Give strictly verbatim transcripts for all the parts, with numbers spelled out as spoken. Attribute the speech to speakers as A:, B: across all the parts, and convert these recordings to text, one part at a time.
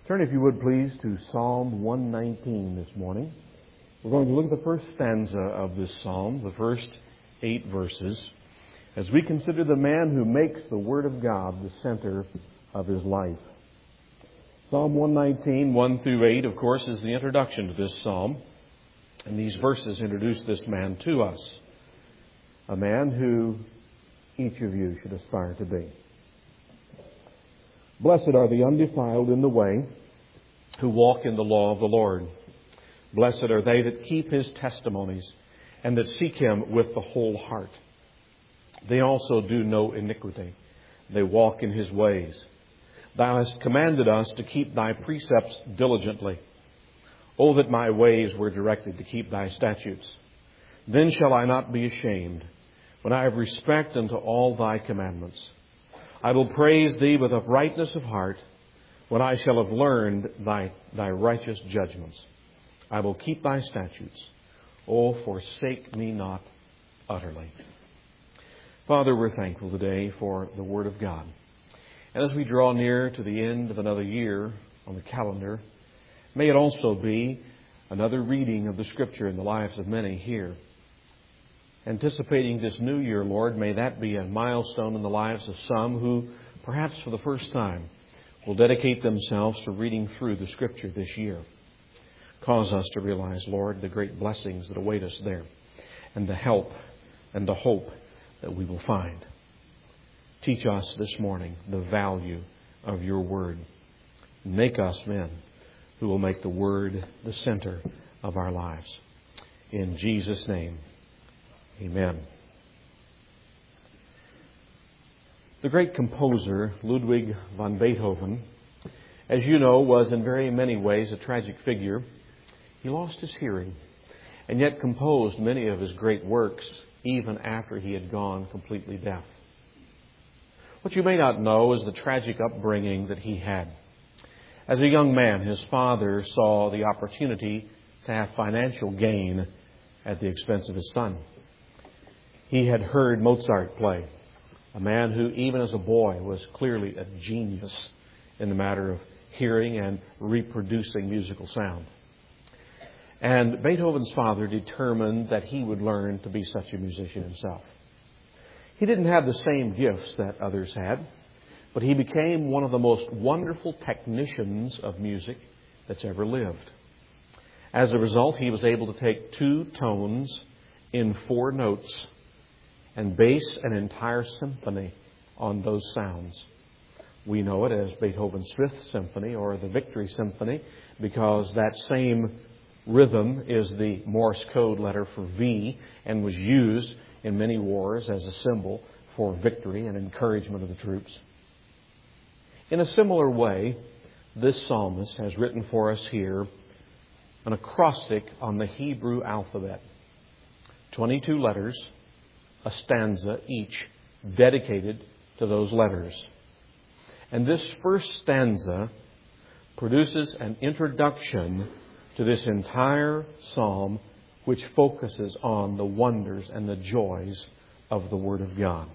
A: Turn, if you would please, to Psalm one nineteen this morning. We're going to look at the first stanza of this psalm, the first eight verses, as we consider the man who makes the Word of God the center of his life. Psalm one nineteen, one through eight, of course, is the introduction to this psalm. And these verses introduce this man to us, a man who each of you should aspire to be. Blessed are the undefiled in the way, who walk in the law of the Lord. Blessed are they that keep His testimonies, and that seek Him with the whole heart. They also do no iniquity. They walk in His ways. Thou hast commanded us to keep Thy precepts diligently. O that my ways were directed to keep Thy statutes. Then shall I not be ashamed, when I have respect unto all Thy commandments. I will praise Thee with uprightness of heart, when I shall have learned Thy, thy righteous judgments. I will keep Thy statutes. O forsake me not utterly. Father, we're thankful today for the Word of God. And as we draw near to the end of another year on the calendar, may it also be another reading of the Scripture in the lives of many here. Anticipating this new year, Lord, may that be a milestone in the lives of some who, perhaps for the first time, will dedicate themselves to reading through the Scripture this year. Cause us to realize, Lord, the great blessings that await us there, and the help and the hope that we will find. Teach us this morning the value of Your Word. Make us men who will make the Word the center of our lives. In Jesus' name, amen. The great composer Ludwig van Beethoven, as you know, was in very many ways a tragic figure. He lost his hearing and yet composed many of his great works even after he had gone completely deaf. What you may not know is the tragic upbringing that he had. As a young man, his father saw the opportunity to have financial gain at the expense of his son. He had heard Mozart play, a man who, even as a boy, was clearly a genius in the matter of hearing and reproducing musical sound. And Beethoven's father determined that he would learn to be such a musician himself. He didn't have the same gifts that others had, but he became one of the most wonderful technicians of music that's ever lived. As a result, he was able to take two tones in four notes and base an entire symphony on those sounds. We know it as Beethoven's Fifth Symphony or the Victory Symphony because that same rhythm is the Morse code letter for V and was used in many wars as a symbol for victory and encouragement of the troops. In a similar way, this psalmist has written for us here an acrostic on the Hebrew alphabet. twenty-two letters, a stanza each dedicated to those letters. And this first stanza produces an introduction to this entire psalm, which focuses on the wonders and the joys of the Word of God.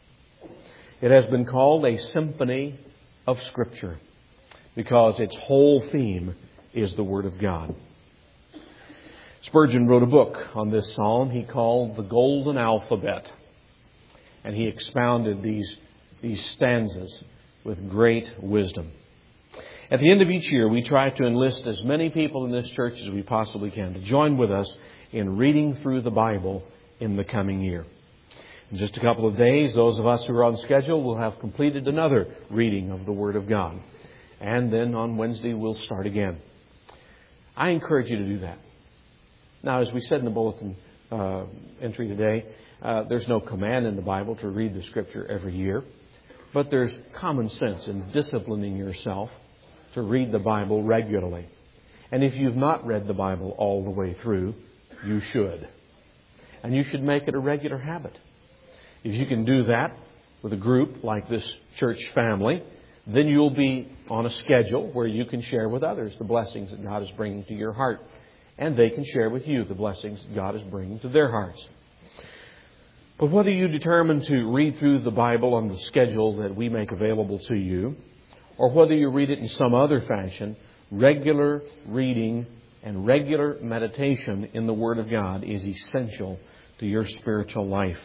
A: It has been called a symphony of Scripture because its whole theme is the Word of God. Spurgeon wrote a book on this psalm he called The Golden Alphabet, and he expounded these, these stanzas with great wisdom. At the end of each year, we try to enlist as many people in this church as we possibly can to join with us in reading through the Bible in the coming year. In just a couple of days, those of us who are on schedule will have completed another reading of the Word of God. And then on Wednesday, we'll start again. I encourage you to do that. Now, as we said in the bulletin uh, entry today, uh, there's no command in the Bible to read the Scripture every year. But there's common sense in disciplining yourself to read the Bible regularly. And if you've not read the Bible all the way through, you should. And you should make it a regular habit. If you can do that with a group like this church family, then you'll be on a schedule where you can share with others the blessings that God is bringing to your heart. And they can share with you the blessings that God is bringing to their hearts. But whether you determine to read through the Bible on the schedule that we make available to you, or whether you read it in some other fashion, regular reading and regular meditation in the Word of God is essential to your spiritual life.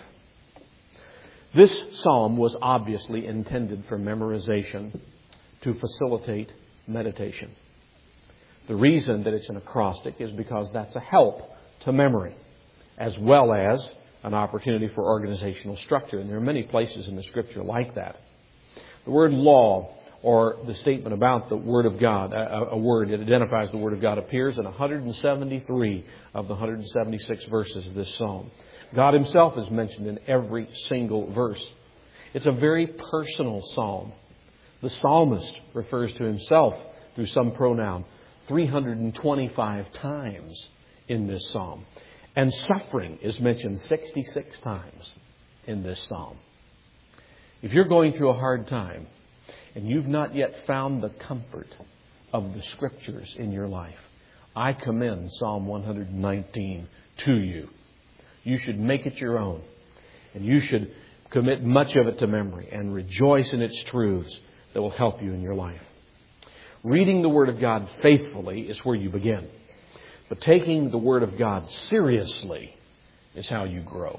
A: This psalm was obviously intended for memorization to facilitate meditation. The reason that it's an acrostic is because that's a help to memory, as well as an opportunity for organizational structure. And there are many places in the Scripture like that. The word law, or the statement about the Word of God, a, a word that identifies the Word of God, appears in one hundred seventy-three of the one hundred seventy-six verses of this psalm. God Himself is mentioned in every single verse. It's a very personal psalm. The psalmist refers to himself through some pronoun three hundred twenty-five times in this psalm. And suffering is mentioned sixty-six times in this psalm. If you're going through a hard time and you've not yet found the comfort of the Scriptures in your life, I commend Psalm one hundred nineteen to you. You should make it your own. And you should commit much of it to memory and rejoice in its truths that will help you in your life. Reading the Word of God faithfully is where you begin. But taking the Word of God seriously is how you grow.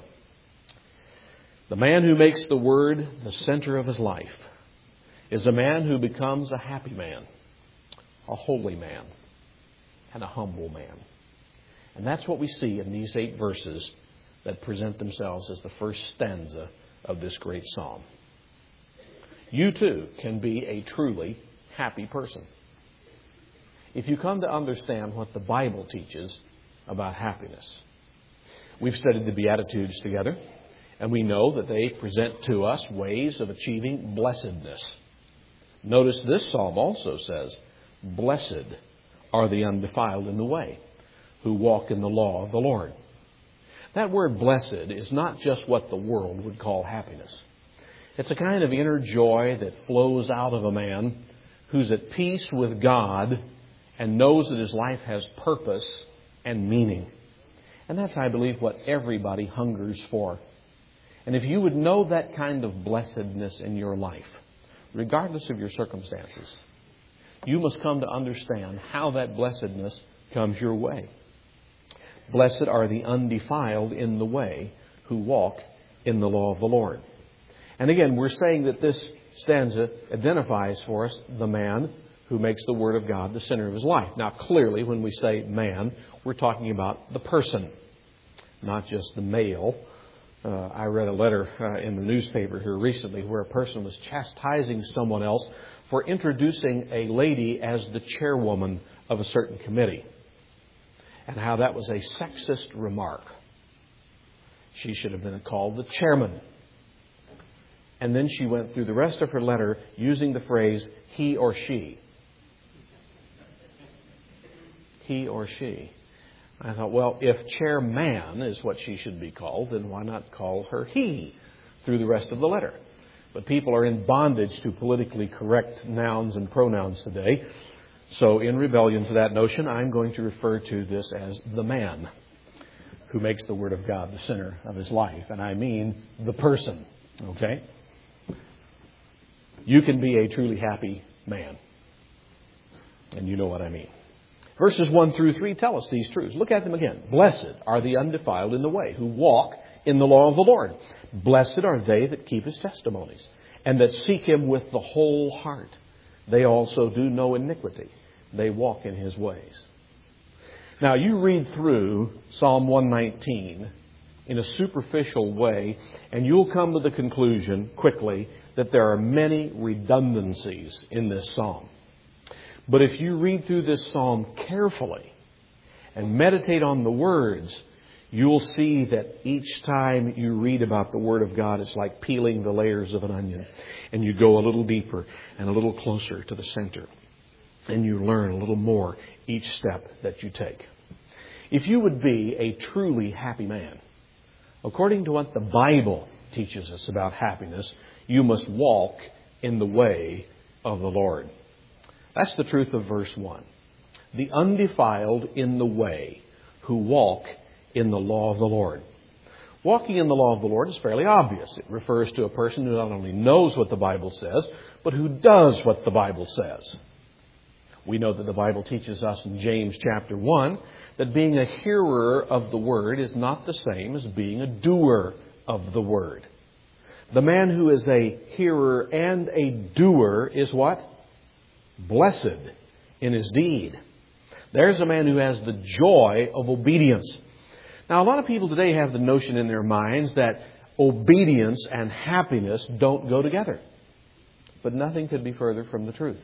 A: The man who makes the Word the center of his life is a man who becomes a happy man, a holy man, and a humble man. And that's what we see in these eight verses that present themselves as the first stanza of this great psalm. You too can be a truly happy person if you come to understand what the Bible teaches about happiness. We've studied the Beatitudes together, and we know that they present to us ways of achieving blessedness. Notice this psalm also says, "Blessed are the undefiled in the way, who walk in the law of the Lord." That word blessed is not just what the world would call happiness. It's a kind of inner joy that flows out of a man who's at peace with God and knows that his life has purpose and meaning. And that's, I believe, what everybody hungers for. And if you would know that kind of blessedness in your life, regardless of your circumstances, you must come to understand how that blessedness comes your way. Blessed are the undefiled in the way, who walk in the law of the Lord. And again, we're saying that this stanza identifies for us the man who makes the Word of God the center of his life. Now, clearly, when we say man, we're talking about the person, not just the male. Uh, I read a letter uh, in the newspaper here recently where a person was chastising someone else for introducing a lady as the chairwoman of a certain committee, and how that was a sexist remark. She should have been called the chairman. And then she went through the rest of her letter using the phrase he or she. He or she. I thought, well, if chairman is what she should be called, then why not call her he through the rest of the letter? But people are in bondage to politically correct nouns and pronouns today. So in rebellion to that notion, I'm going to refer to this as the man who makes the Word of God the center of his life. And I mean the person. Okay? You can be a truly happy man. And you know what I mean. Verses one through three tell us these truths. Look at them again. Blessed are the undefiled in the way, who walk in the law of the Lord. Blessed are they that keep His testimonies, and that seek Him with the whole heart. They also do no iniquity. They walk in His ways. Now, you read through Psalm one nineteen in a superficial way, and you'll come to the conclusion quickly that there are many redundancies in this psalm. But if you read through this psalm carefully and meditate on the words, you'll see that each time you read about the Word of God, it's like peeling the layers of an onion. And you go a little deeper and a little closer to the center. And you learn a little more each step that you take. If you would be a truly happy man, according to what the Bible teaches us about happiness, you must walk in the way of the Lord. That's the truth of verse one. The undefiled in the way, who walk in the law of the Lord. Walking in the law of the Lord is fairly obvious. It refers to a person who not only knows what the Bible says, but who does what the Bible says. We know that the Bible teaches us in James chapter one that being a hearer of the Word is not the same as being a doer of the Word. The man who is a hearer and a doer is what? Blessed in his deed. There's a man who has the joy of obedience. Now, a lot of people today have the notion in their minds that obedience and happiness don't go together. But nothing could be further from the truth.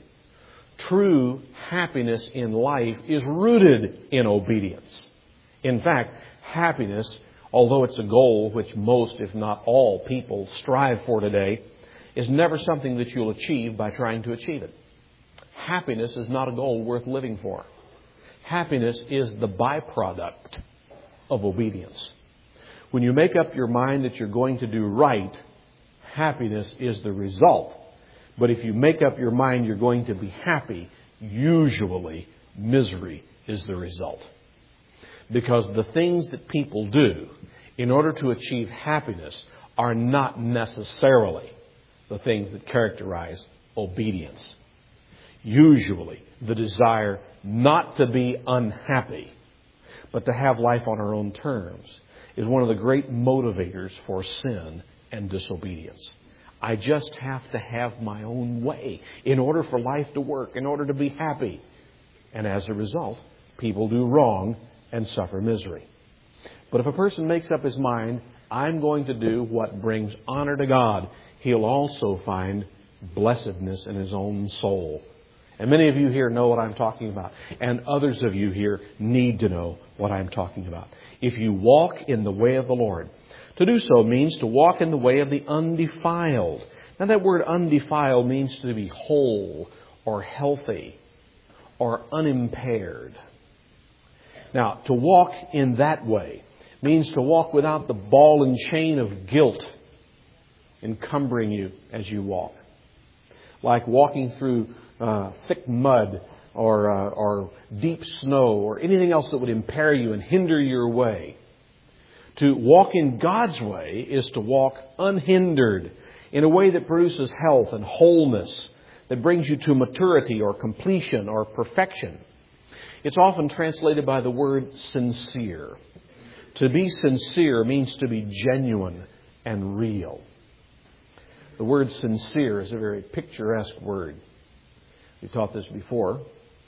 A: True happiness in life is rooted in obedience. In fact, happiness, although it's a goal which most, if not all, people strive for today, is never something that you'll achieve by trying to achieve it. Happiness is not a goal worth living for. Happiness is the byproduct of obedience. When you make up your mind that you're going to do right, happiness is the result. But if you make up your mind you're going to be happy, usually misery is the result. Because the things that people do in order to achieve happiness are not necessarily the things that characterize obedience. Usually, the desire not to be unhappy, but to have life on our own terms, is one of the great motivators for sin and disobedience. I just have to have my own way in order for life to work, in order to be happy. And as a result, people do wrong and suffer misery. But if a person makes up his mind, I'm going to do what brings honor to God, he'll also find blessedness in his own soul. And many of you here know what I'm talking about. And others of you here need to know what I'm talking about. If you walk in the way of the Lord, to do so means to walk in the way of the undefiled. Now that word undefiled means to be whole or healthy or unimpaired. Now, to walk in that way means to walk without the ball and chain of guilt encumbering you as you walk. Like walking through uh, thick mud or, uh, or deep snow or anything else that would impair you and hinder your way. To walk in God's way is to walk unhindered in a way that produces health and wholeness, that brings you to maturity or completion or perfection. It's often translated by the word sincere. To be sincere means to be genuine and real. The word sincere is a very picturesque word. We taught this before.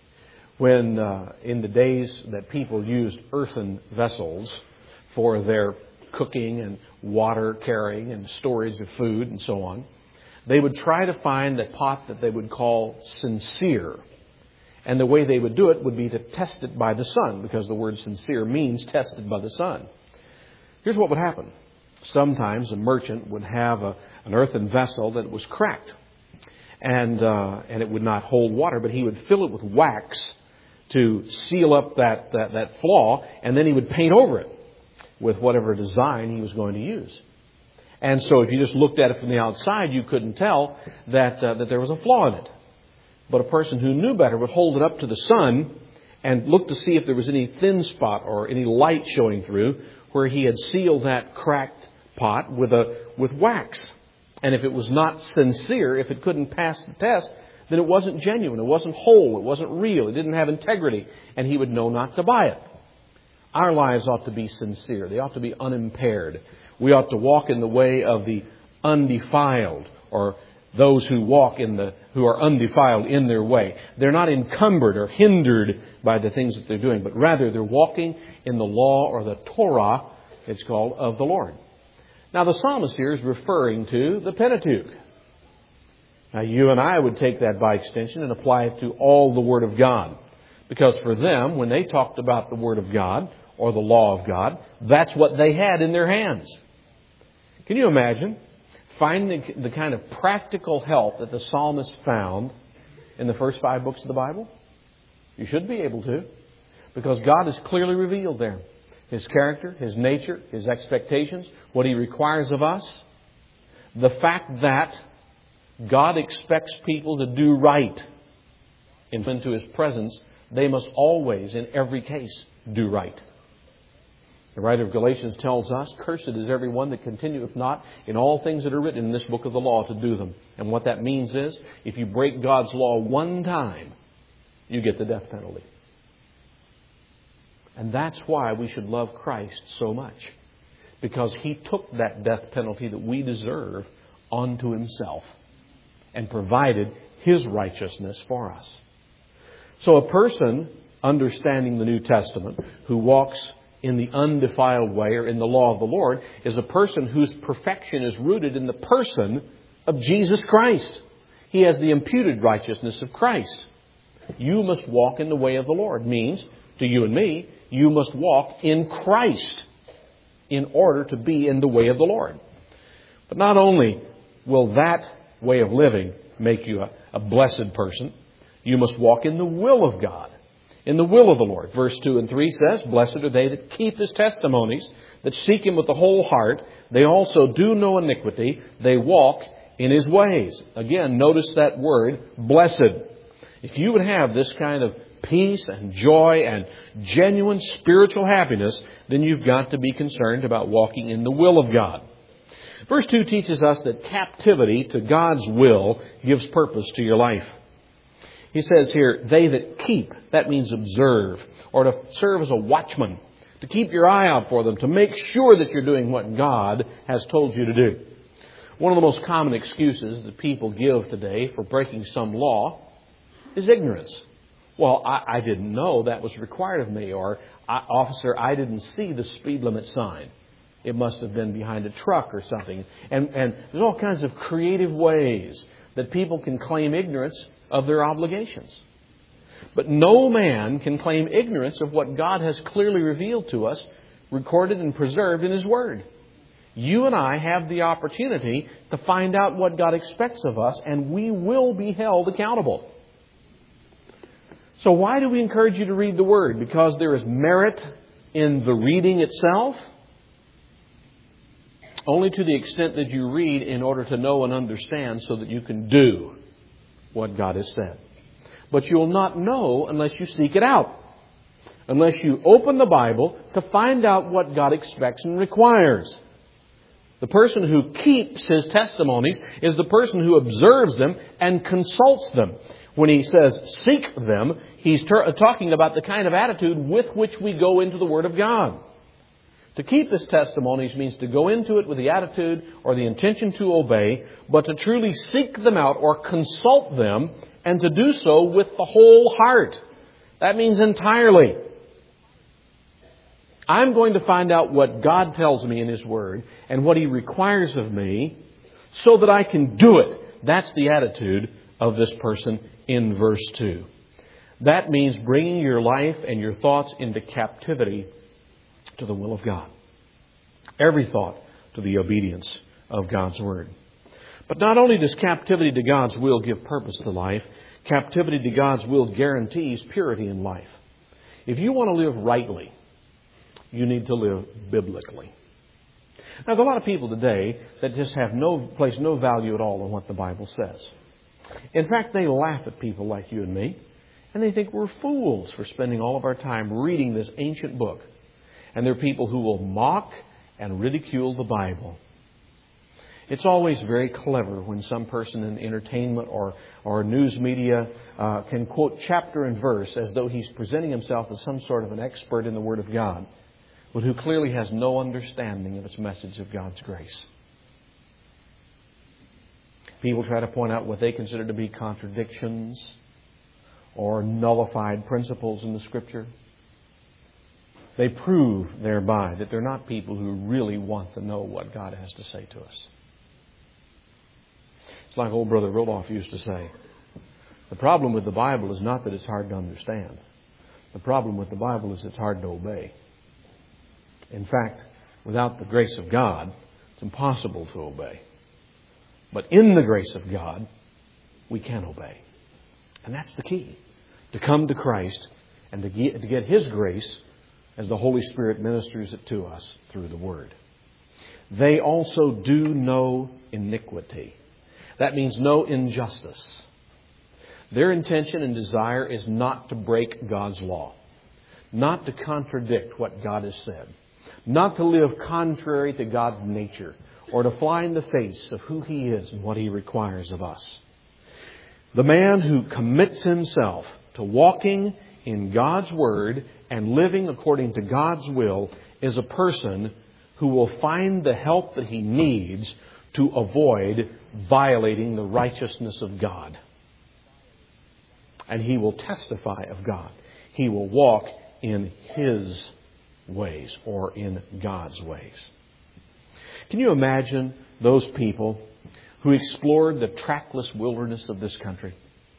A: When uh, in the days that people used earthen vessels for their cooking and water carrying and storage of food and so on, they would try to find a pot that they would call sincere. And the way they would do it would be to test it by the sun, because the word sincere means tested by the sun. Here's what would happen. Sometimes a merchant would have a, an earthen vessel that was cracked. And, uh, and it would not hold water, but he would fill it with wax to seal up that, that, that flaw, and then he would paint over it with whatever design he was going to use. And so if you just looked at it from the outside, you couldn't tell that, uh, that there was a flaw in it. But a person who knew better would hold it up to the sun and look to see if there was any thin spot or any light showing through where he had sealed that cracked pot with a with wax. And if it was not sincere, if it couldn't pass the test, then it wasn't genuine, it wasn't whole, it wasn't real, it didn't have integrity, and he would know not to buy it. Our lives ought to be sincere. They ought to be unimpaired. We ought to walk in the way of the undefiled, or those who walk in the, who are undefiled in their way. They're not encumbered or hindered by the things that they're doing, but rather they're walking in the law, or the Torah, it's called, of the Lord. Now the psalmist here is referring to the Pentateuch. Now you and I would take that by extension and apply it to all the Word of God. Because for them, when they talked about the Word of God, or the law of God, that's what they had in their hands. Can you imagine finding the kind of practical help that the psalmist found in the first five books of the Bible? You should be able to, because God is clearly revealed there. His character, His nature, His expectations, what He requires of us. The fact that God expects people to do right. Into His presence, they must always, in every case, do right. The writer of Galatians tells us, "Cursed is every one that continueth not in all things that are written in this book of the law to do them." And what that means is, if you break God's law one time, you get the death penalty. And that's why we should love Christ so much. Because He took that death penalty that we deserve onto Himself and provided His righteousness for us. So a person understanding the New Testament who walks in the undefiled way or in the law of the Lord is a person whose perfection is rooted in the person of Jesus Christ. He has the imputed righteousness of Christ. You must walk in the way of the Lord means, to you and me, you must walk in Christ in order to be in the way of the Lord. But not only will that way of living make you a, a blessed person, you must walk in the will of God, in the will of the Lord. Verse two and three says, "Blessed are they that keep His testimonies, that seek Him with the whole heart. They also do no iniquity. They walk in His ways." Again, notice that word, blessed. If you would have this kind of peace and joy and genuine spiritual happiness, then you've got to be concerned about walking in the will of God. Verse two teaches us that captivity to God's will gives purpose to your life. He says here, "They that keep," that means observe, or to serve as a watchman, to keep your eye out for them, to make sure that you're doing what God has told you to do. One of the most common excuses that people give today for breaking some law is ignorance. Well, I, I didn't know that was required of me. Or, I, officer, I didn't see the speed limit sign. It must have been behind a truck or something. And, and there's all kinds of creative ways that people can claim ignorance of their obligations. But no man can claim ignorance of what God has clearly revealed to us, recorded and preserved in His Word. You and I have the opportunity to find out what God expects of us, and we will be held accountable. So why do we encourage you to read the Word? Because there is merit in the reading itself? Only to the extent that you read in order to know and understand so that you can do what God has said. But you'll not know unless you seek it out. Unless you open the Bible to find out what God expects and requires. The person who keeps His testimonies is the person who observes them and consults them. When he says seek them, he's ter- talking about the kind of attitude with which we go into the Word of God. To keep His testimonies means to go into it with the attitude or the intention to obey, but to truly seek them out or consult them, and to do so with the whole heart. That means entirely. I'm going to find out what God tells me in His Word and what He requires of me so that I can do it. That's the attitude of this person in verse two. That means bringing your life and your thoughts into captivity to the will of God. Every thought to the obedience of God's Word. But not only does captivity to God's will give purpose to life, captivity to God's will guarantees purity in life. If you want to live rightly, you need to live biblically. Now, there are a lot of people today that just have no place, no value at all on what the Bible says. In fact, they laugh at people like you and me, and they think we're fools for spending all of our time reading this ancient book. And there are people who will mock and ridicule the Bible. It's always very clever when some person in entertainment or, or news media uh, can quote chapter and verse as though he's presenting himself as some sort of an expert in the Word of God, but who clearly has no understanding of its message of God's grace. People try to point out what they consider to be contradictions or nullified principles in the Scripture. They prove thereby that they're not people who really want to know what God has to say to us. It's like old Brother Roloff used to say, the problem with the Bible is not that it's hard to understand. The problem with the Bible is it's hard to obey. In fact, without the grace of God, it's impossible to obey. But in the grace of God, we can obey. And that's the key. To come to Christ and to get, to get His grace as the Holy Spirit ministers it to us through the Word. They also do no iniquity. That means no injustice. Their intention and desire is not to break God's law. Not to contradict what God has said. not to live contrary to God's nature, or to fly in the face of who He is and what He requires of us. The man who commits himself to walking in God's Word and living according to God's will is a person who will find the help that he needs to avoid violating the righteousness of God. And he will testify of God. He will walk in His ways, or in God's ways. Can you imagine those people who explored the trackless wilderness of this country?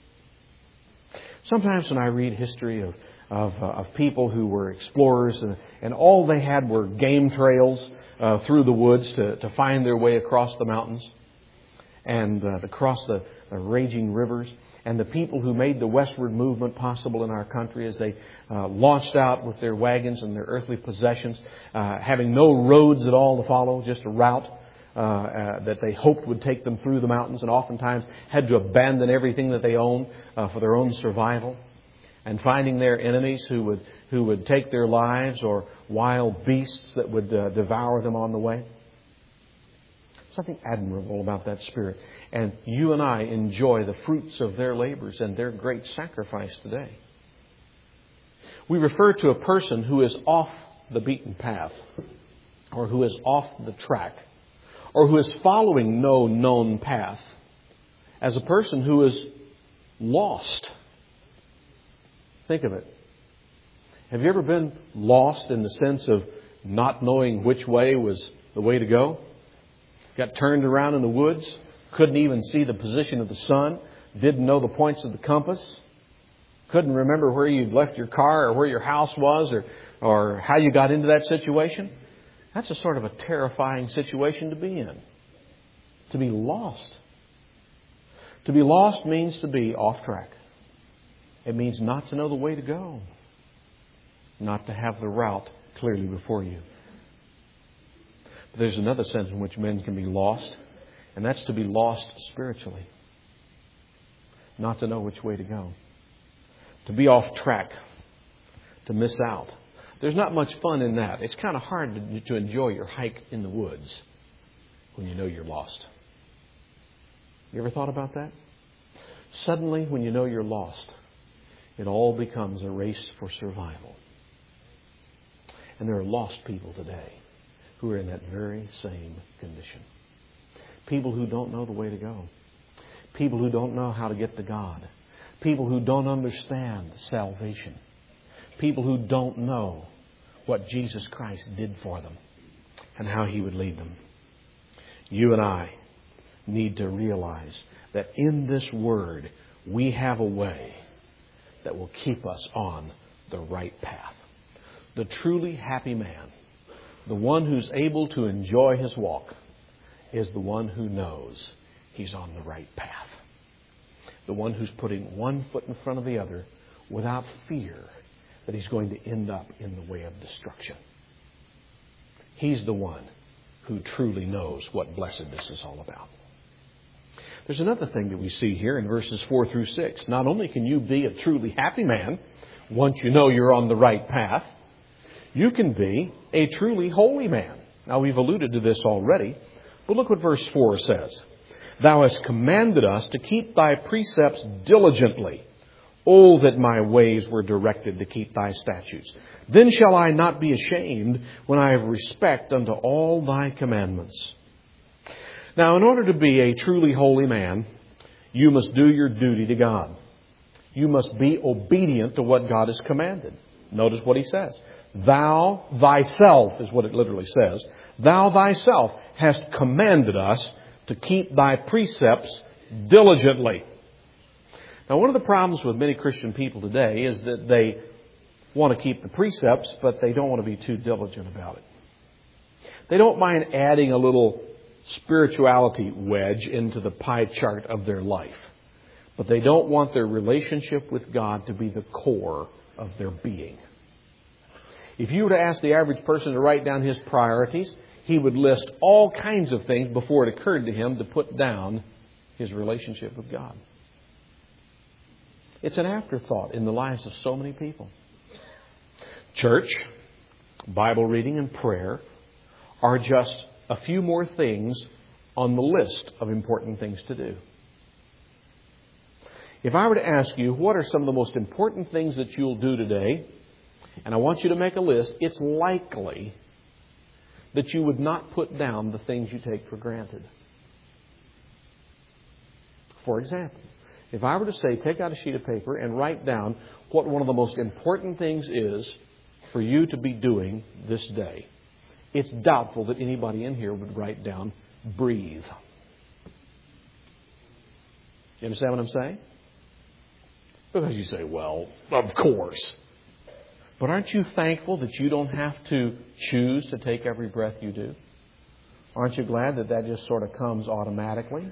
A: Sometimes when I read history of of, uh, of people who were explorers, and, and all they had were game trails uh, through the woods to, to find their way across the mountains and uh, to cross the, the raging rivers, and the people who made the westward movement possible in our country as they uh, launched out with their wagons and their earthly possessions, uh, having no roads at all to follow, just a route uh, uh, that they hoped would take them through the mountains, and oftentimes had to abandon everything that they owned uh, for their own survival, and finding their enemies who would who would take their lives, or wild beasts that would uh, devour them on the way. Something admirable about that spirit. And you and I enjoy the fruits of their labors and their great sacrifice today. We refer to a person who is off the beaten path, or who is off the track, or who is following no known path, as a person who is lost. Think of it. Have you ever been lost in the sense of not knowing which way was the way to go? Got turned around in the woods, couldn't even see the position of the sun, didn't know the points of the compass, couldn't remember where you'd left your car or where your house was, or, or how you got into that situation? That's a sort of a terrifying situation to be in. To be lost. To be lost means to be off track. It means not to know the way to go. Not to have the route clearly before you. But there's another sense in which men can be lost, and that's to be lost spiritually. Not to know which way to go. To be off track. To miss out. There's not much fun in that. It's kind of hard to, to enjoy your hike in the woods when you know you're lost. You ever thought about that? Suddenly, when you know you're lost, it all becomes a race for survival. And there are lost people today who are in that very same condition. People who don't know the way to go. People who don't know how to get to God. People who don't understand salvation. People who don't know what Jesus Christ did for them and how He would lead them. You and I need to realize that in this Word we have a way that will keep us on the right path. The truly happy man, the one who's able to enjoy his walk, is the one who knows he's on the right path. The one who's putting one foot in front of the other without fear that he's going to end up in the way of destruction. He's the one who truly knows what blessedness is all about. There's another thing that we see here in verses four through six. Not only can you be a truly happy man once you know you're on the right path, you can be a truly holy man. Now, we've alluded to this already, but look what verse four says. Thou hast commanded us to keep Thy precepts diligently. Oh, that my ways were directed to keep Thy statutes. Then shall I not be ashamed when I have respect unto all Thy commandments. Now, in order to be a truly holy man, you must do your duty to God. You must be obedient to what God has commanded. Notice what He says. Thou Thyself is what it literally says. Thou Thyself hast commanded us to keep Thy precepts diligently. Now, one of the problems with many Christian people today is that they want to keep the precepts, but they don't want to be too diligent about it. They don't mind adding a little spirituality wedge into the pie chart of their life, but they don't want their relationship with God to be the core of their being. If you were to ask the average person to write down his priorities, he would list all kinds of things before it occurred to him to put down his relationship with God. It's an afterthought in the lives of so many people. Church, Bible reading and prayer are just a few more things on the list of important things to do. If I were to ask you, what are some of the most important things that you'll do today? And I want you to make a list. It's likely that you would not put down the things you take for granted. For example, if I were to say, take out a sheet of paper and write down what one of the most important things is for you to be doing this day, it's doubtful that anybody in here would write down, breathe. You understand what I'm saying? Because you say, well, of course. But aren't you thankful that you don't have to choose to take every breath you do? Aren't you glad that that just sort of comes automatically?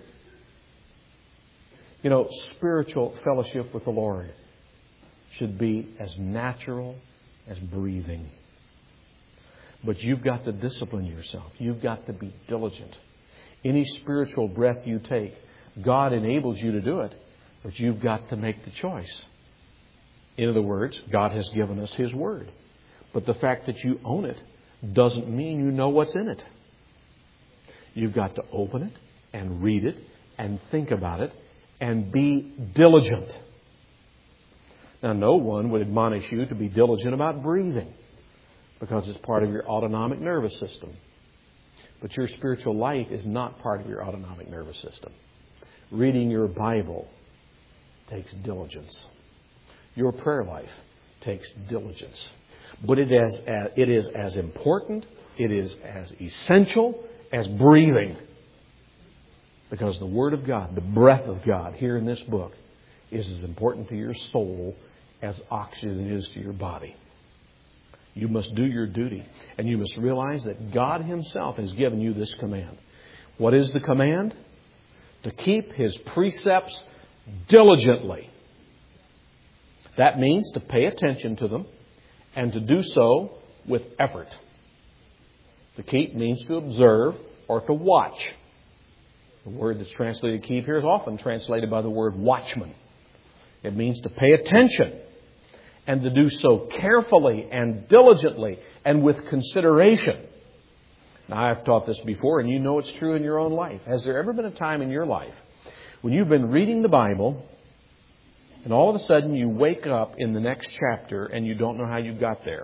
A: You know, spiritual fellowship with the Lord should be as natural as breathing. But you've got to discipline yourself. You've got to be diligent. Any spiritual breath you take, God enables you to do it, but you've got to make the choice. In other words, God has given us His Word. But the fact that you own it doesn't mean you know what's in it. You've got to open it and read it and think about it and be diligent. Now, no one would admonish you to be diligent about breathing because it's part of your autonomic nervous system. But your spiritual life is not part of your autonomic nervous system. Reading your Bible takes diligence. Your prayer life takes diligence. But it is, it is as important, it is as essential as breathing. Because the Word of God, the breath of God here in this book, is as important to your soul as oxygen is to your body. You must do your duty. And you must realize that God Himself has given you this command. What is the command? To keep His precepts diligently. That means to pay attention to them and to do so with effort. To keep means to observe or to watch. The word that's translated keep here is often translated by the word watchman. It means to pay attention and to do so carefully and diligently and with consideration. Now, I've taught this before, and you know it's true in your own life. Has there ever been a time in your life when you've been reading the Bible and all of a sudden you wake up in the next chapter and you don't know how you got there?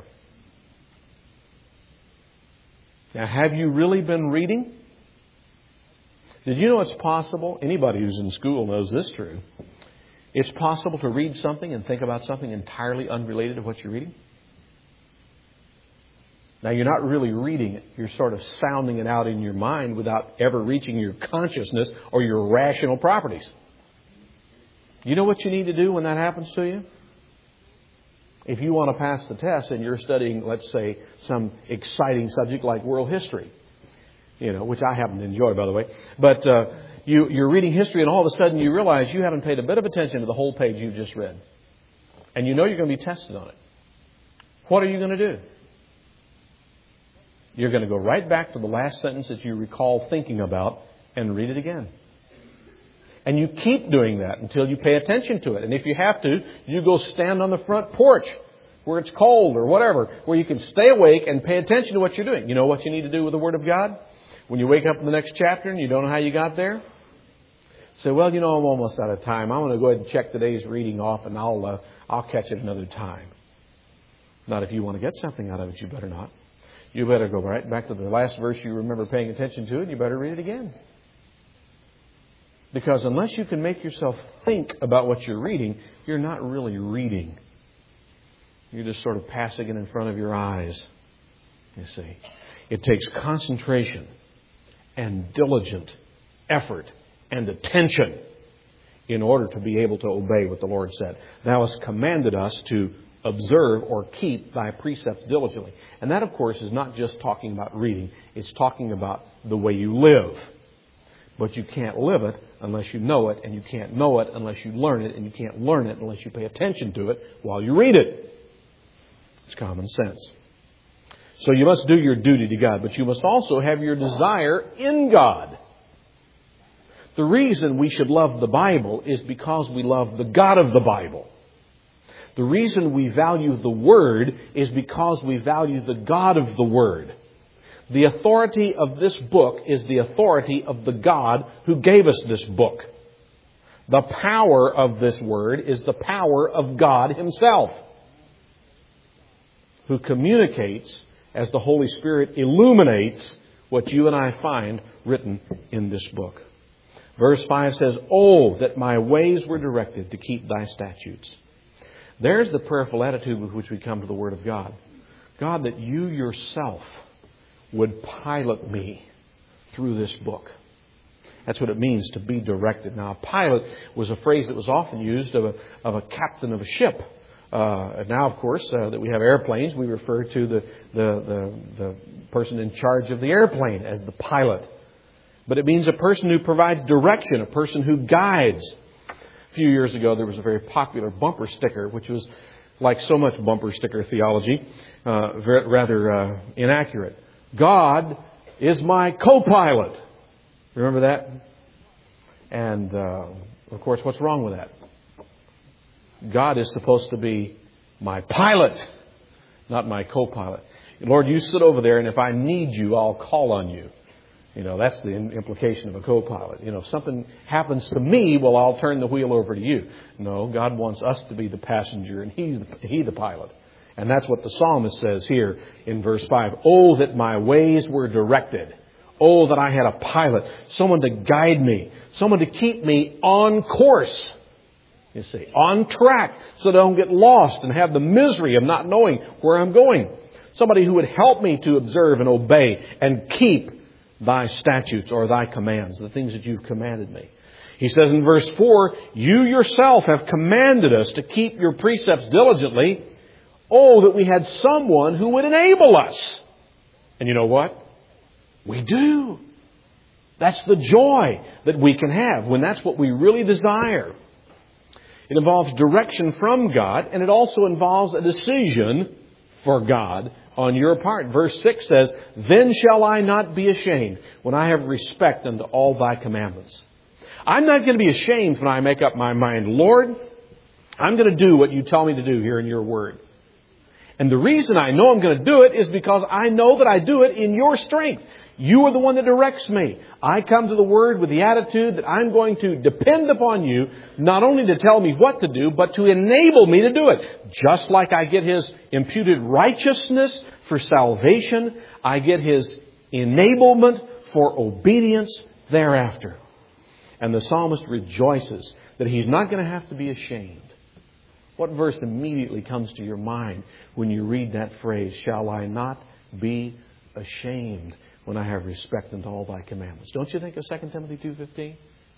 A: Now, have you really been reading? Did you know it's possible? Anybody who's in school knows this true. It's possible to read something and think about something entirely unrelated to what you're reading. Now, you're not really reading it. You're sort of sounding it out in your mind without ever reaching your consciousness or your rational properties. You know what you need to do when that happens to you? If you want to pass the test and you're studying, let's say, some exciting subject like world history, you know, which I happen to enjoy, by the way, but uh, you, you're reading history and all of a sudden you realize you haven't paid a bit of attention to the whole page you've just read. And you know you're going to be tested on it. What are you going to do? You're going to go right back to the last sentence that you recall thinking about and read it again. And you keep doing that until you pay attention to it. And if you have to, you go stand on the front porch where it's cold or whatever, where you can stay awake and pay attention to what you're doing. You know what you need to do with the Word of God? When you wake up in the next chapter and you don't know how you got there? Say, well, you know, I'm almost out of time. I'm going to go ahead and check today's reading off and I'll, uh, I'll catch it another time. Not if you want to get something out of it, you better not. You better go right back to the last verse you remember paying attention to and you better read it again. Because unless you can make yourself think about what you're reading, you're not really reading. You're just sort of passing it in front of your eyes. You see, it takes concentration and diligent effort and attention in order to be able to obey what the Lord said. Thou hast commanded us to observe or keep thy precepts diligently. And that, of course, is not just talking about reading. It's talking about the way you live. But you can't live it unless you know it, and you can't know it unless you learn it, and you can't learn it unless you pay attention to it while you read it. It's common sense. So you must do your duty to God, but you must also have your desire in God. The reason we should love the Bible is because we love the God of the Bible. The reason we value the Word is because we value the God of the Word. The authority of this book is the authority of the God who gave us this book. The power of this Word is the power of God Himself, who communicates as the Holy Spirit illuminates what you and I find written in this book. Verse five says, "Oh, that my ways were directed to keep thy statutes." There's the prayerful attitude with which we come to the Word of God. God, that you yourself would pilot me through this book. That's what it means to be directed. Now, a pilot was a phrase that was often used of a, of a captain of a ship. Uh, now, of course, uh, that we have airplanes, we refer to the, the, the, the person in charge of the airplane as the pilot. But it means a person who provides direction, a person who guides. A few years ago, there was a very popular bumper sticker, which was, like so much bumper sticker theology, uh, very, rather uh, inaccurate. God is my co-pilot. Remember that? And, uh, of course, what's wrong with that? God is supposed to be my pilot, not my co-pilot. Lord, you sit over there, and if I need you, I'll call on you. You know, that's the implication of a co-pilot. You know, if something happens to me, well, I'll turn the wheel over to you. No, God wants us to be the passenger, and He's the, He the pilot. And that's what the psalmist says here in verse five. "Oh, that my ways were directed. Oh, that I had a pilot, someone to guide me, someone to keep me on course." You see, on track, so that I don't get lost and have the misery of not knowing where I'm going. Somebody who would help me to observe and obey and keep thy statutes or thy commands, the things that you've commanded me. He says in verse four, "You yourself have commanded us to keep your precepts diligently. Oh, that we had someone who would enable us." And you know what? We do. That's the joy that we can have when that's what we really desire. It involves direction from God, and it also involves a decision for God on your part. Verse six says, "Then shall I not be ashamed when I have respect unto all thy commandments." I'm not going to be ashamed when I make up my mind, Lord, I'm going to do what you tell me to do here in your word. And the reason I know I'm going to do it is because I know that I do it in your strength. You are the one that directs me. I come to the Word with the attitude that I'm going to depend upon you, not only to tell me what to do, but to enable me to do it. Just like I get His imputed righteousness for salvation, I get His enablement for obedience thereafter. And the psalmist rejoices that he's not going to have to be ashamed. What verse immediately comes to your mind when you read that phrase, "Shall I not be ashamed when I have respect unto all thy commandments"? Don't you think of Second Timothy two fifteen?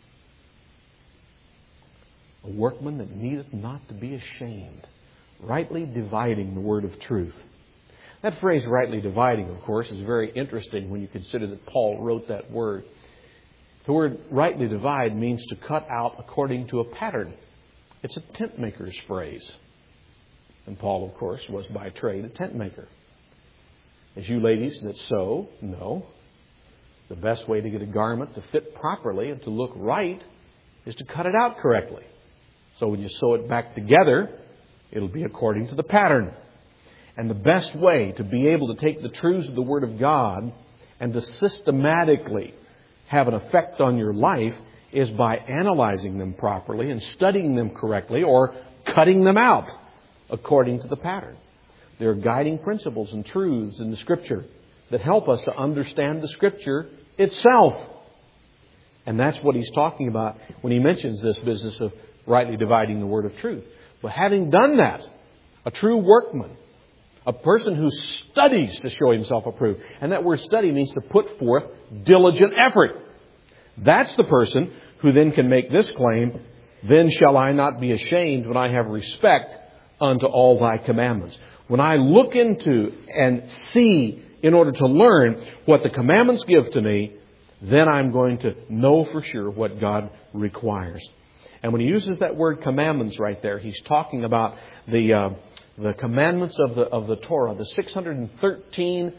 A: "A workman that needeth not to be ashamed, rightly dividing the word of truth." That phrase, rightly dividing, of course, is very interesting when you consider that Paul wrote that word. The word rightly divide means to cut out according to a pattern. It's a tent maker's phrase. And Paul, of course, was by trade a tent maker. As you ladies that sew know, the best way to get a garment to fit properly and to look right is to cut it out correctly. So when you sew it back together, it'll be according to the pattern. And the best way to be able to take the truths of the Word of God and to systematically have an effect on your life is by analyzing them properly and studying them correctly or cutting them out according to the pattern. There are guiding principles and truths in the Scripture that help us to understand the Scripture itself. And that's what he's talking about when he mentions this business of rightly dividing the word of truth. But having done that, a true workman, a person who studies to show himself approved, and that word study means to put forth diligent effort. That's the person who then can make this claim, "Then shall I not be ashamed when I have respect unto all thy commandments." When I look into and see in order to learn what the commandments give to me, then I'm going to know for sure what God requires. And when he uses that word commandments right there, he's talking about the uh, the commandments of the of the Torah, the six hundred thirteen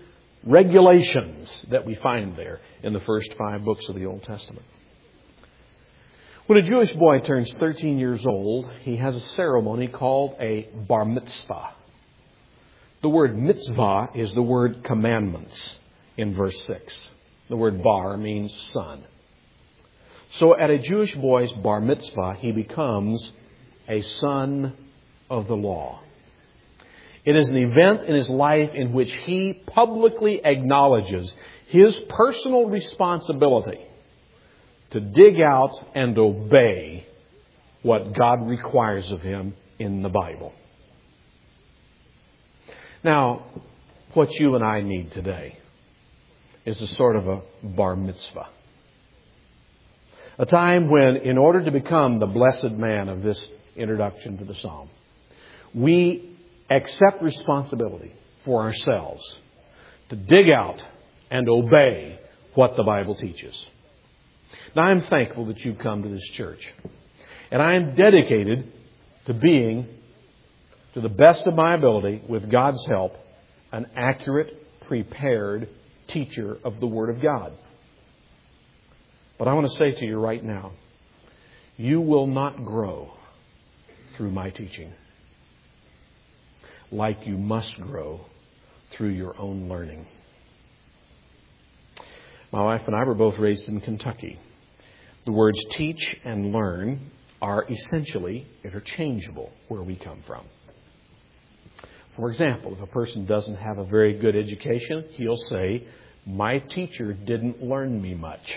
A: regulations that we find there in the first five books of the Old Testament. When a Jewish boy turns thirteen years old, he has a ceremony called a bar mitzvah. The word mitzvah is the word commandments in verse six. The word bar means son. So at a Jewish boy's bar mitzvah, he becomes a son of the law. It is an event in his life in which he publicly acknowledges his personal responsibility to dig out and obey what God requires of him in the Bible. Now, what you and I need today is a sort of a bar mitzvah. A time when, in order to become the blessed man of this introduction to the psalm, we accept responsibility for ourselves to dig out and obey what the Bible teaches. Now, I'm thankful that you've come to this church. And I am dedicated to being, to the best of my ability, with God's help, an accurate, prepared teacher of the Word of God. But I want to say to you right now, you will not grow through my teaching like you must grow through your own learning. My wife and I were both raised in Kentucky. The words teach and learn are essentially interchangeable where we come from. For example, if a person doesn't have a very good education, he'll say, my teacher didn't learn me much.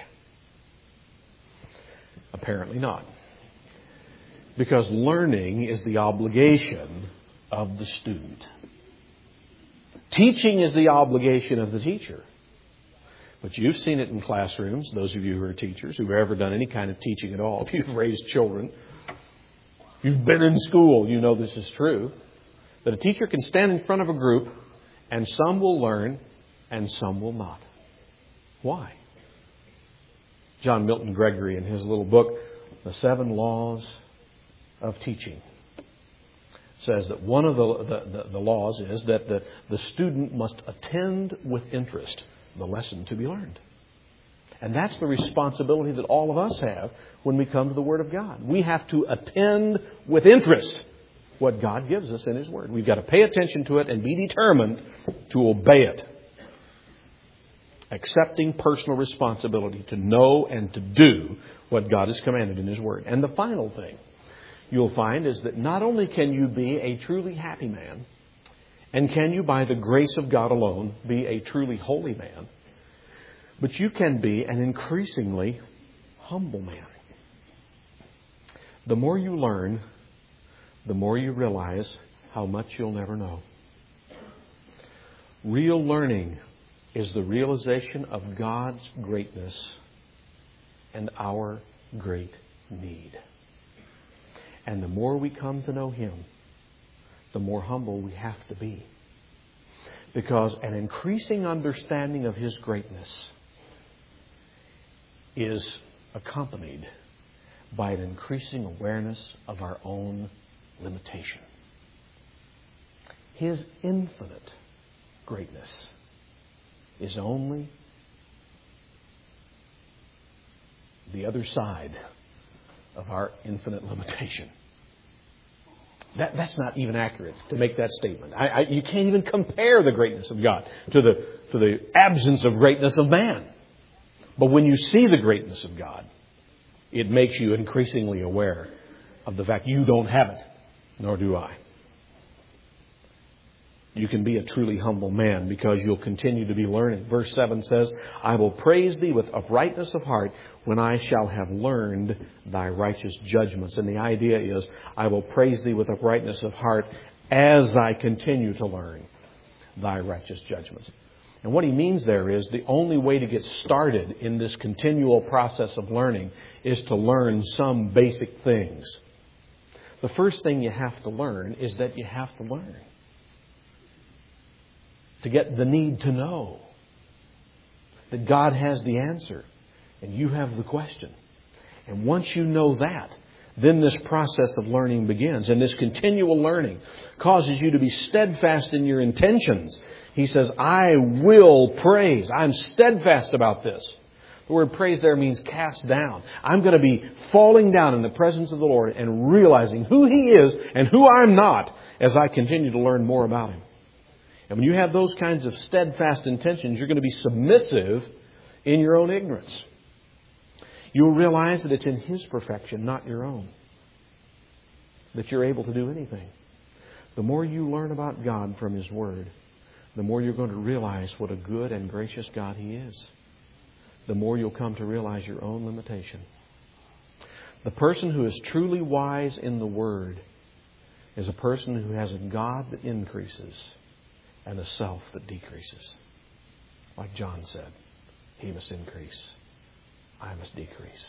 A: Apparently not. Because learning is the obligation of the student. Teaching is the obligation of the teacher. But you've seen it in classrooms, those of you who are teachers, who've ever done any kind of teaching at all. If you've raised children, if you've been in school, you know this is true. That a teacher can stand in front of a group and some will learn and some will not. Why? John Milton Gregory, in his little book, The Seven Laws of Teaching, says that one of the, the, the, the laws is that the, the student must attend with interest the lesson to be learned. And that's the responsibility that all of us have when we come to the Word of God. We have to attend with interest what God gives us in His Word. We've got to pay attention to it and be determined to obey it. Accepting personal responsibility to know and to do what God has commanded in His Word. And the final thing you'll find is that not only can you be a truly happy man, and can you, by the grace of God alone, be a truly holy man, but you can be an increasingly humble man. The more you learn, the more you realize how much you'll never know. Real learning is the realization of God's greatness and our great need. And the more we come to know Him, the more humble we have to be. Because an increasing understanding of His greatness is accompanied by an increasing awareness of our own limitation. His infinite greatness is only the other side of our infinite limitation. That, that's not even accurate to make that statement. I, I, you can't even compare the greatness of God to the, to the absence of greatness of man. But when you see the greatness of God, it makes you increasingly aware of the fact you don't have it, nor do I. You can be a truly humble man because you'll continue to be learning. Verse seven says, I will praise Thee with uprightness of heart when I shall have learned Thy righteous judgments. And the idea is, I will praise Thee with uprightness of heart as I continue to learn Thy righteous judgments. And what he means there is the only way to get started in this continual process of learning is to learn some basic things. The first thing you have to learn is that you have to learn. To get the need to know that God has the answer and you have the question. And once you know that, then this process of learning begins. And this continual learning causes you to be steadfast in your intentions. He says, I will praise. I'm steadfast about this. The word praise there means cast down. I'm going to be falling down in the presence of the Lord and realizing who He is and who I'm not as I continue to learn more about Him. And when you have those kinds of steadfast intentions, you're going to be submissive in your own ignorance. You'll realize that it's in His perfection, not your own, that you're able to do anything. The more you learn about God from His Word, the more you're going to realize what a good and gracious God He is. The more you'll come to realize your own limitation. The person who is truly wise in the Word is a person who has a God that increases and a self that decreases. Like John said, he must increase, I must decrease.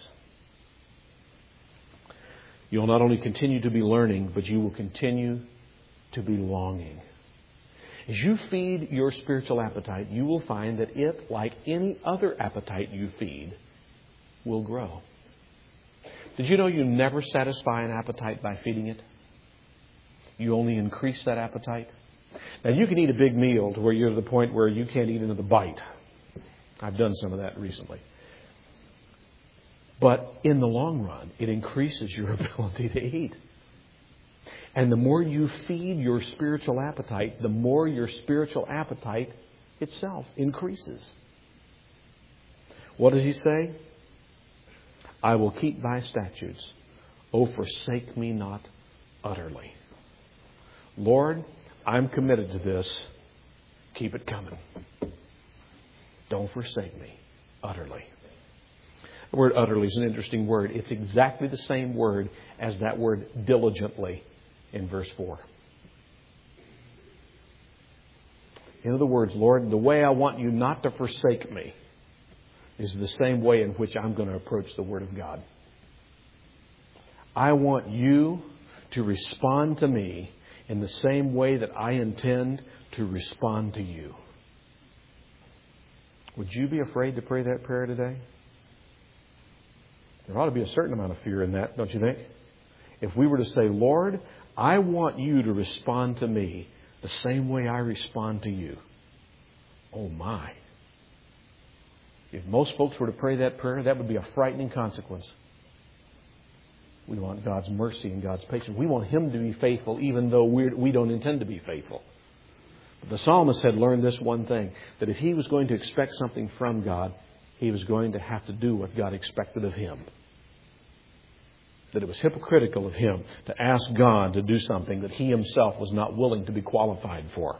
A: You'll not only continue to be learning, but you will continue to be longing. As you feed your spiritual appetite, you will find that it, like any other appetite you feed, will grow. Did you know you never satisfy an appetite by feeding it? You only increase that appetite. Now, you can eat a big meal to where you're to the point where you can't eat another bite. I've done some of that recently. But in the long run, it increases your ability to eat. And the more you feed your spiritual appetite, the more your spiritual appetite itself increases. What does He say? I will keep Thy statutes. Oh, forsake me not utterly. Lord, I'm committed to this. Keep it coming. Don't forsake me utterly. The word utterly is an interesting word. It's exactly the same word as that word diligently in verse four. In other words, Lord, the way I want You not to forsake me is the same way in which I'm going to approach the Word of God. I want You to respond to me in the same way that I intend to respond to You. Would you be afraid to pray that prayer today? There ought to be a certain amount of fear in that, don't you think? If we were to say, Lord, I want You to respond to me the same way I respond to You. Oh my. If most folks were to pray that prayer, that would be a frightening consequence. We want God's mercy and God's patience. We want Him to be faithful even though we're, we don't intend to be faithful. But the psalmist had learned this one thing, that if he was going to expect something from God, he was going to have to do what God expected of him. That it was hypocritical of him to ask God to do something that he himself was not willing to be qualified for.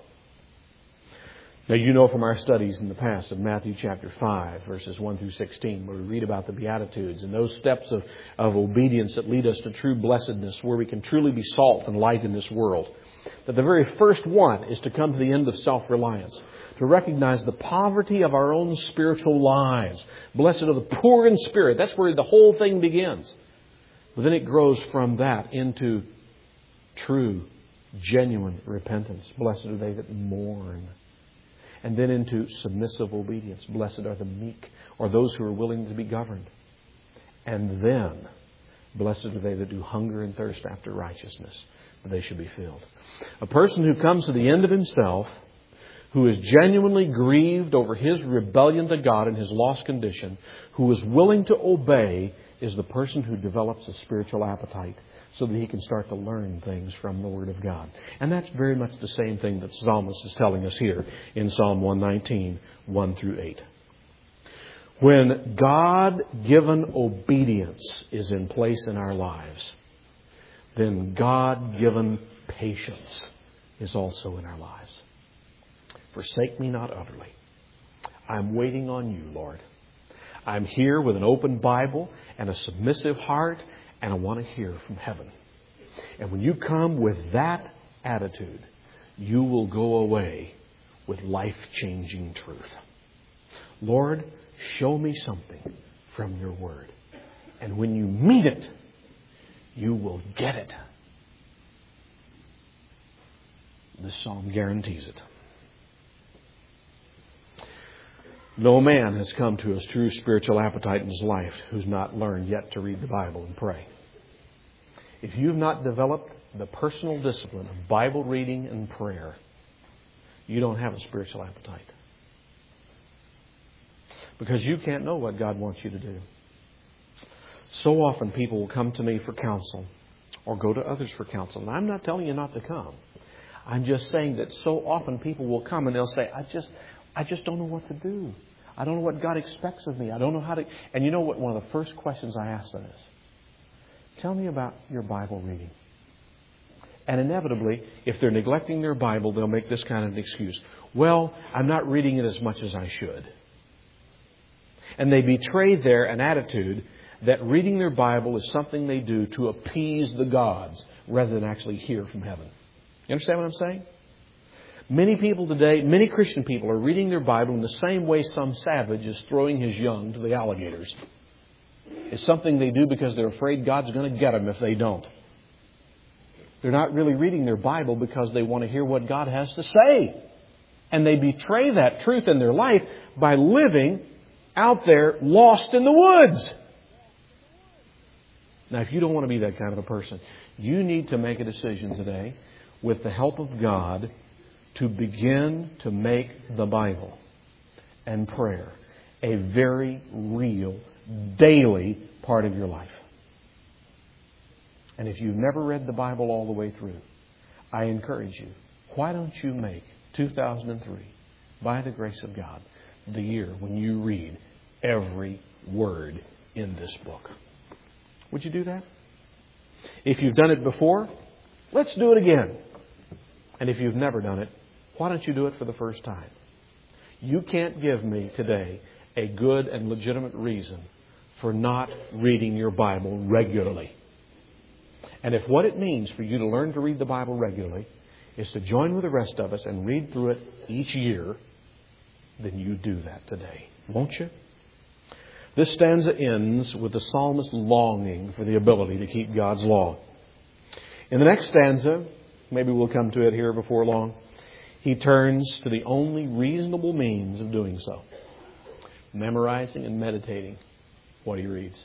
A: Now, you know from our studies in the past of Matthew chapter five, verses one through sixteen, where we read about the Beatitudes and those steps of, of obedience that lead us to true blessedness, where we can truly be salt and light in this world. That the very first one is to come to the end of self-reliance, to recognize the poverty of our own spiritual lives. Blessed are the poor in spirit. That's where the whole thing begins. But then it grows from that into true, genuine repentance. Blessed are they that mourn. And then into submissive obedience. Blessed are the meek, or those who are willing to be governed. And then, blessed are they that do hunger and thirst after righteousness, for they shall be filled. A person who comes to the end of himself, who is genuinely grieved over his rebellion to God and his lost condition, who is willing to obey, is the person who develops a spiritual appetite so that he can start to learn things from the Word of God. And that's very much the same thing that the psalmist is telling us here in Psalm one nineteen, one through eight. When God-given obedience is in place in our lives, then God-given patience is also in our lives. Forsake me not utterly. I'm waiting on You, Lord. I'm here with an open Bible and a submissive heart, and I want to hear from heaven. And when you come with that attitude, you will go away with life-changing truth. Lord, show me something from Your Word. And when you meet it, you will get it. This psalm guarantees it. No man has come to his true spiritual appetite in his life who's not learned yet to read the Bible and pray. If you've not developed the personal discipline of Bible reading and prayer, you don't have a spiritual appetite. because you can't know what God wants you to do. So often people will come to me for counsel or go to others for counsel. And I'm not telling you not to come. I'm just saying that so often people will come and they'll say, I just, I just don't know what to do. I don't know what God expects of me. I don't know how to... And you know what? One of the first questions I ask them is, tell me about your Bible reading. And inevitably, if they're neglecting their Bible, they'll make this kind of an excuse. Well, I'm not reading it as much as I should. And they betray there an attitude that reading their Bible is something they do to appease the gods rather than actually hear from heaven. You understand what I'm saying? Many people today, many Christian people are reading their Bible in the same way some savage is throwing his young to the alligators. It's something they do because they're afraid God's going to get them if they don't. They're not really reading their Bible because they want to hear what God has to say. And they betray that truth in their life by living out there lost in the woods. Now, if you don't want to be that kind of a person, you need to make a decision today with the help of God to begin to make the Bible and prayer a very real, daily part of your life. And if you've never read the Bible all the way through, I encourage you, why don't you make two thousand three, by the grace of God, the year when you read every word in this book? Would you do that? If you've done it before, let's do it again. And if you've never done it, why don't you do it for the first time? You can't give me today a good and legitimate reason for not reading your Bible regularly. And if what it means for you to learn to read the Bible regularly is to join with the rest of us and read through it each year, then you do that today, won't you? This stanza ends with the psalmist longing for the ability to keep God's law. In the next stanza, maybe we'll come to it here before long, he turns to the only reasonable means of doing so: memorizing and meditating what he reads.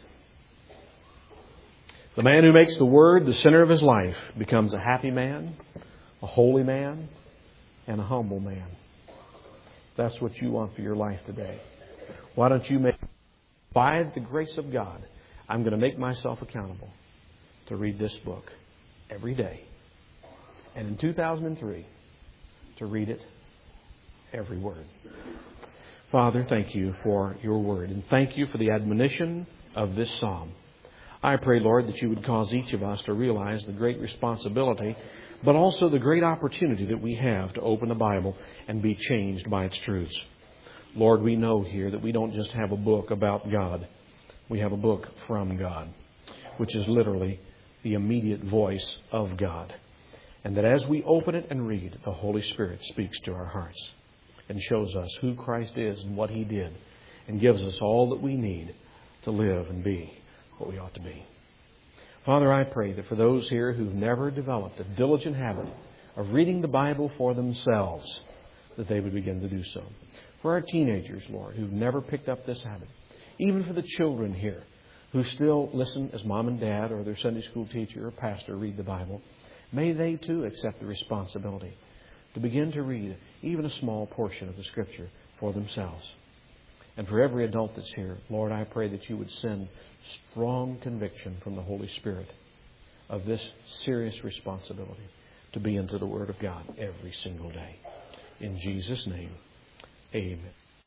A: The man who makes the Word the center of his life becomes a happy man, a holy man, and a humble man. That's what you want for your life today. Why don't you make, by the grace of God, I'm going to make myself accountable to read this book every day. And in two thousand three, to read it every word. Father, thank you for your word. And thank you for the admonition of this psalm. I pray, Lord, that you would cause each of us to realize the great responsibility, but also the great opportunity that we have to open the Bible and be changed by its truths. Lord, we know here that we don't just have a book about God. We have a book from God, which is literally the immediate voice of God. And that as we open it and read, the Holy Spirit speaks to our hearts and shows us who Christ is and what He did, and gives us all that we need to live and be what we ought to be. Father, I pray that for those here who've never developed a diligent habit of reading the Bible for themselves, that they would begin to do so. For our teenagers, Lord, who've never picked up this habit. Even for the children here who still listen as mom and dad or their Sunday school teacher or pastor read the Bible, may they too accept the responsibility to begin to read even a small portion of the Scripture for themselves. And for every adult that's here, Lord, I pray that you would send strong conviction from the Holy Spirit of this serious responsibility to be into the Word of God every single day. In Jesus' name, amen.